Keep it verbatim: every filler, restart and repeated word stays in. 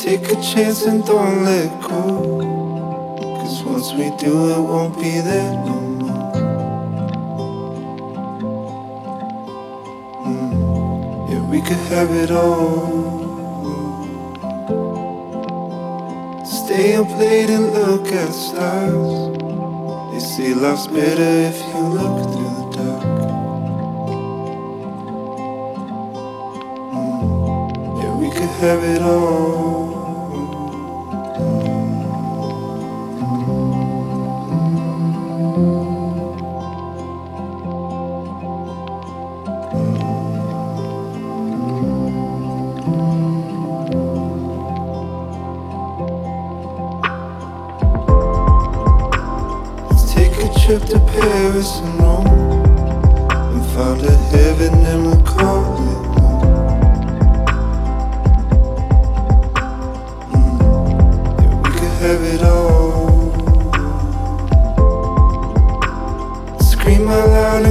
Take a chance and don't let go, 'cause once we do it won't be there no more. mm. Yeah, we could have it all. Stay up late and look at stars. They say life's better if you look through the dark. mm. Yeah, we could have it all. Trip to Paris and Rome, and found a heaven and we'll call it home. mm. Yeah, we could have it all. Scream out loud